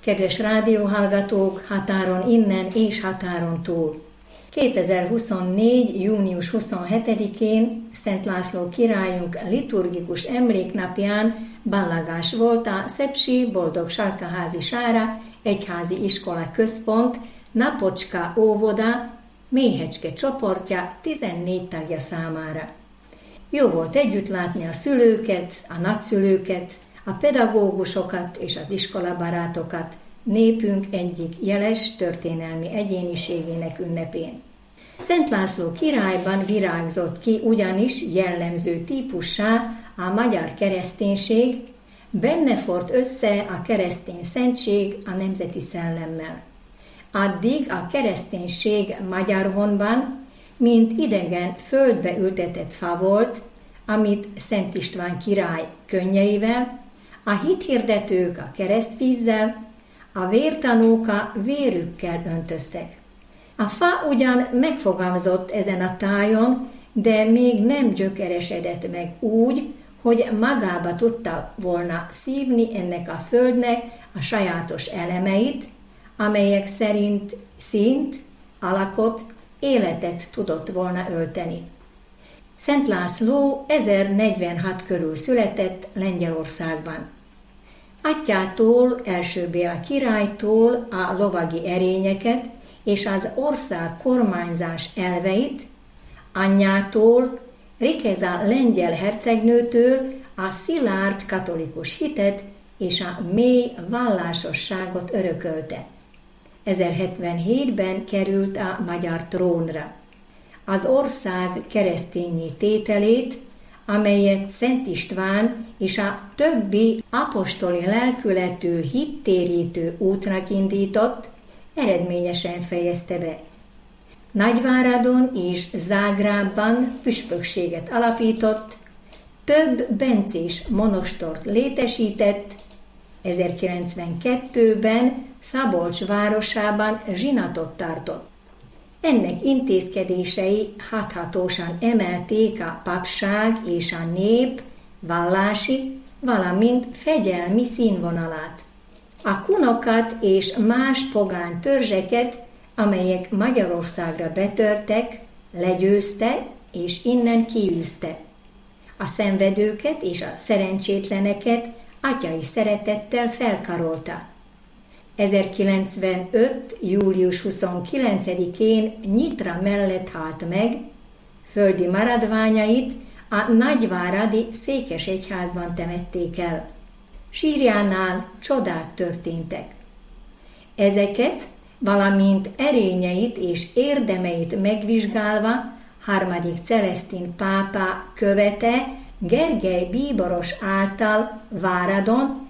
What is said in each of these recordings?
Kedves rádióhallgatók, határon innen és határon túl! 2024. június 27-én Szent László királyunk liturgikus emléknapján ballagás volt a Szepsi Boldog Salkaházi Sára Egyházi Iskola Központ Napocska óvoda méhecske csoportja 14 tagja számára. Jó volt együtt látni a szülőket, a nagyszülőket, a pedagógusokat és az iskolabarátokat népünk egyik jeles történelmi egyéniségének ünnepén. Szent László királyban virágzott ki ugyanis jellemző típussá a magyar kereszténység, benne fort össze a keresztény szentség a nemzeti szellemmel. Addig a kereszténység magyar honban, mint idegen földbe ültetett fa volt, amit Szent István király könnyeivel, a hithirdetők a keresztvízzel, a vértanúk a vérükkel öntöztek. A fa ugyan megfogalmazott ezen a tájon, de még nem gyökeresedett meg úgy, hogy magába tudta volna szívni ennek a földnek a sajátos elemeit, amelyek szerint színt, alakot, életet tudott volna ölteni. Szent László 1046 körül született Lengyelországban. Atyától, első Béla királytól a lovagi erényeket és az ország kormányzás elveit, anyjától, Rikeza lengyel hercegnőtől a szilárd katolikus hitet és a mély vallásosságot örökölte. 1077-ben került a magyar trónra. Az ország keresztényi tételét, amelyet Szent István és a többi apostoli lelkületű hittérítő útnak indított, eredményesen fejezte be. Nagyváradon és Zágrábban püspökséget alapított, több bencés monostort létesített, 1092-ben Szabolcs városában zsinatot tartott. Ennek intézkedései hathatósan emelték a papság és a nép vallási, valamint fegyelmi színvonalát. A kunokat és más pogány törzseket, amelyek Magyarországra betörtek, legyőzte és innen kiűzte. A szenvedőket és a szerencsétleneket atyai szeretettel felkarolta. 1095. július 29-én Nyitra mellett halt meg, földi maradványait a nagyváradi székesegyházban temették el. Sírjánál csodák történtek. Ezeket, valamint erényeit és érdemeit megvizsgálva, harmadik Celesztin pápa követe Gergely bíboros által Váradon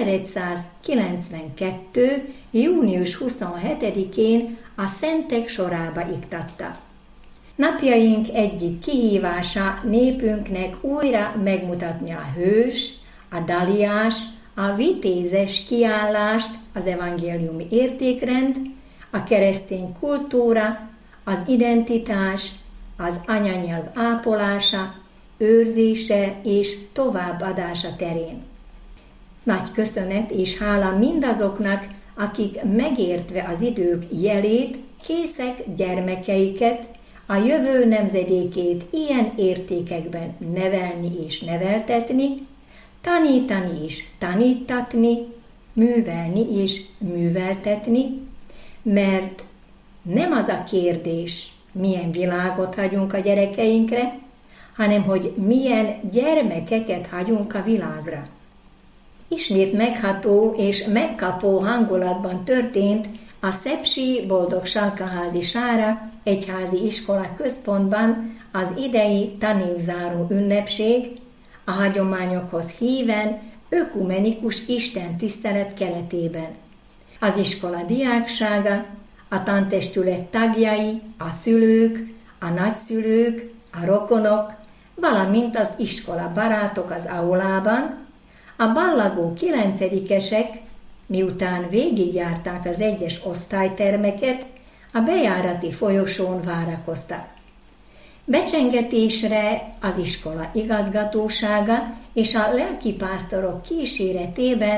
1192. június 27-én a szentek sorába iktatta. Napjaink egyik kihívása népünknek újra megmutatni a hős, a daliás, a vitézes kiállást, az evangéliumi értékrend, a keresztény kultúra, az identitás, az anyanyelv ápolása, őrzése és továbbadása terén. Nagy köszönet és hála mindazoknak, akik megértve az idők jelét, készek gyermekeiket, a jövő nemzedékét ilyen értékekben nevelni és neveltetni, tanítani és tanítatni, művelni és műveltetni, mert nem az a kérdés, milyen világot hagyunk a gyerekeinkre, hanem hogy milyen gyermekeket hagyunk a világra. Ismét megható és megkapó hangulatban történt a Szepsi Boldog Salkaházi Sára Egyházi Iskola Központban az idei tanévzáró ünnepség, a hagyományokhoz híven ökumenikus istentisztelet keretében. Az iskola diáksága, a tantestület tagjai, a szülők, a nagyszülők, a rokonok, valamint az iskola barátok az aulában, a ballagó 9-esek, miután végigjárták az egyes osztálytermeket, a bejárati folyosón várakoztak. Becsengetésre az iskola igazgatósága és a lelkipásztorok kíséretében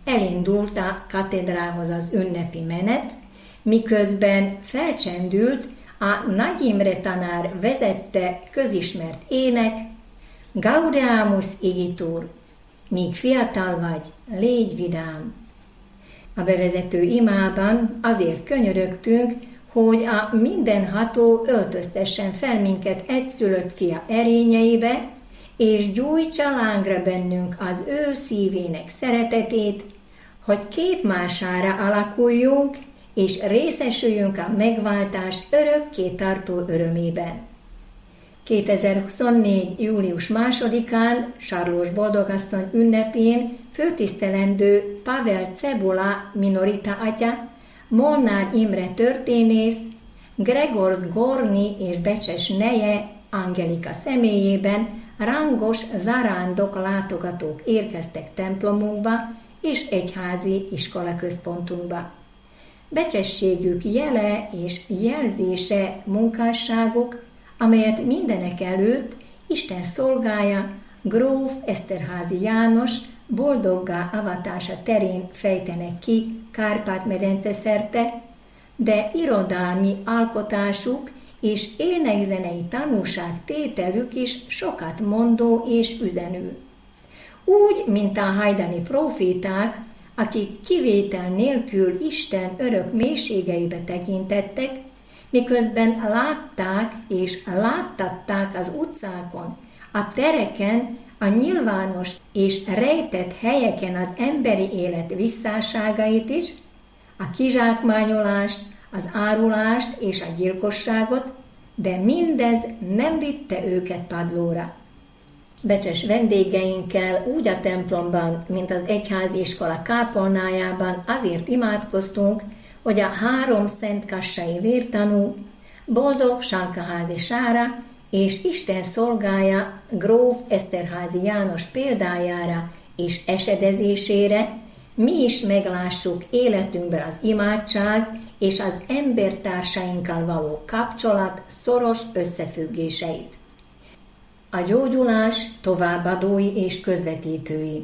elindult a katedrához az ünnepi menet, miközben felcsendült a Nagy Imre tanár vezette közismert ének, Gaudeamus igitur, míg fiatal vagy, légy vidám. A bevezető imában azért könyörögtünk, hogy a mindenható öltöztessen fel minket egyszülött fia erényeibe, és gyújtsa lángra bennünk az ő szívének szeretetét, hogy képmására alakuljunk, és részesüljünk a megváltás örökké tartó örömében. 2024. július 2-án Sarlós Boldogasszony ünnepén főtisztelendő Pavel Cebula minorita atya, Molnár Imre történész, Gregor Gorni és becses neje Angelika személyében rangos zarándok látogatók érkeztek templomunkba és egyházi iskolaközpontunkba. Becsességük jele és jelzése munkásságuk, amelyet mindenek előtt Isten szolgája, gróf Eszterházy János boldoggá avatása terén fejtenek ki Kárpát-medence szerte, de irodalmi alkotásuk és énekzenei tanúságtételük is sokat mondó és üzenő. Úgy, mint a hajdani proféták, akik kivétel nélkül Isten örök mélységeibe tekintettek, miközben látták és láttatták az utcákon, a tereken, a nyilvános és rejtett helyeken az emberi élet visszáságait is, a kizsákmányolást, az árulást és a gyilkosságot, de mindez nem vitte őket padlóra. Becses vendégeinkkel úgy a templomban, mint az egyházi iskola kápolnájában azért imádkoztunk, hogy a 3 szentkassai vértanú, boldog Salkaházi Sára és Isten szolgája gróf Eszterházy János példájára és esedezésére mi is meglássuk életünkben az imádság és az embertársainkkal való kapcsolat szoros összefüggéseit. A gyógyulás továbbadói és közvetítői.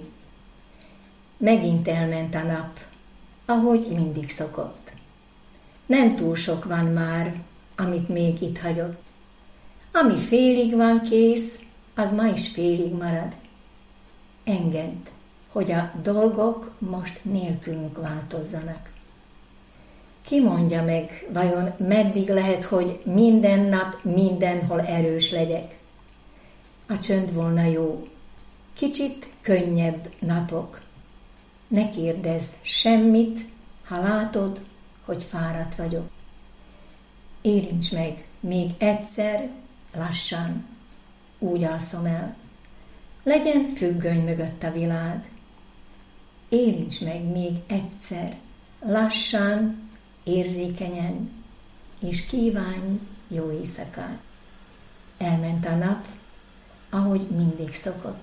Megint elment a nap, ahogy mindig szokott. Nem túl sok van már, amit még itt hagyott. Ami félig van kész, az ma is félig marad. Engedd, hogy a dolgok most nélkülünk változzanak. Ki mondja meg, vajon meddig lehet, hogy minden nap mindenhol erős legyek? A csönd volna jó. Kicsit könnyebb napok. Ne kérdezz semmit, ha látod, hogy fáradt vagyok. Érints meg még egyszer, lassan, úgy alszom el. Legyen függöny mögött a világ. Érints meg még egyszer, lassan, érzékenyen, és kívánj jó éjszakát. Elment a nap, ahogy mindig szokott.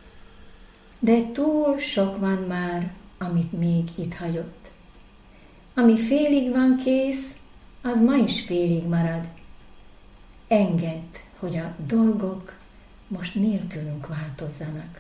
De túl sok van már, amit még itt hagyott. Ami félig van kész, az ma is félig marad. Engedd, hogy a dolgok most nélkülünk változzanak.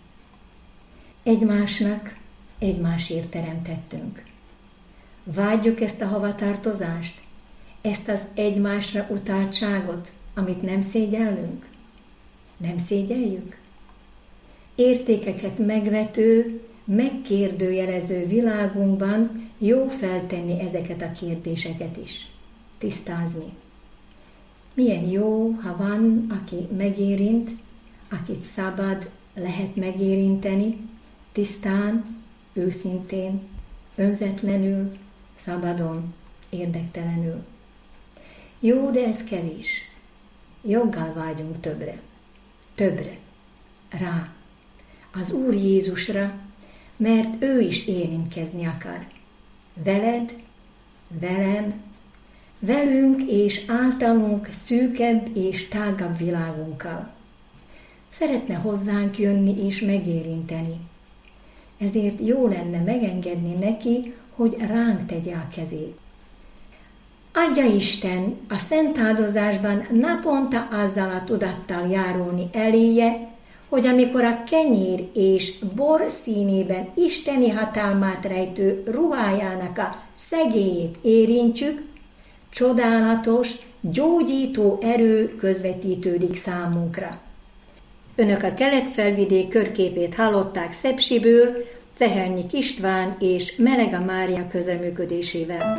Egymásnak, egymásért teremtettünk. Vágyjuk ezt a havatartozást, ezt az egymásra utáltságot, amit nem szégyellünk? Nem szégyeljük? Értékeket megvető, megkérdőjelező világunkban jó feltenni ezeket a kérdéseket is, tisztázni. Milyen jó, ha van, aki megérint, akit szabad lehet megérinteni, tisztán, őszintén, önzetlenül, szabadon, érdektelenül. Jó, de ez kevés. Joggal vágyunk többre. Többre. Rá. Az Úr Jézusra, mert ő is érintkezni akar. Veled, velem, velünk és általunk szűkebb és tágabb világunkkal. Szeretne hozzánk jönni és megérinteni. Ezért jó lenne megengedni neki, hogy ránk tegye a kezét. Adja Isten a szent áldozásban naponta azzal a tudattal járulni eléje, hogy amikor a kenyér és bor színében isteni hatalmát rejtő ruhájának a szegélyét érintjük, csodálatos, gyógyító erő közvetítődik számunkra. Önök a Kelet-Felvidék körképét hallották Szepsiből, Cehelnyik István és Melega Mária közreműködésével.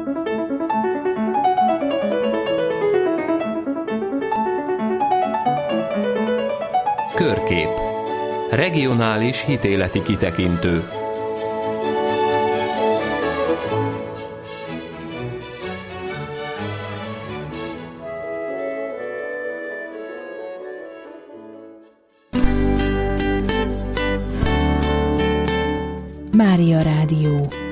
Körkép. Regionális hitéleti kitekintő. Mária Rádió.